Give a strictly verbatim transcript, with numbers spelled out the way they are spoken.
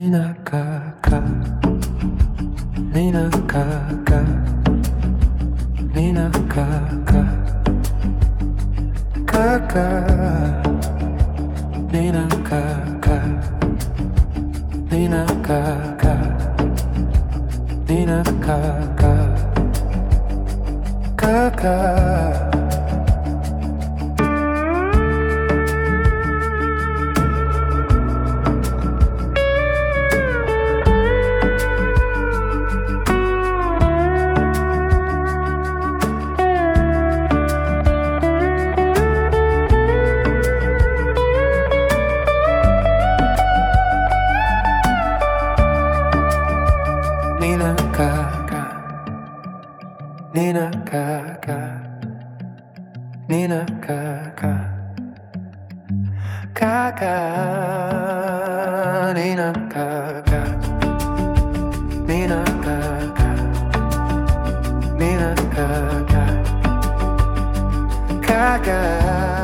Nina kaka, Nina kaka, Nina kaka, kaka, Nina kaka, Nina kaka, Nina kaka, kaka. Nina kaka, Nina kaka, Nina kaka, kaka, Nina kaka, Nina kaka, Nina kaka, kaka.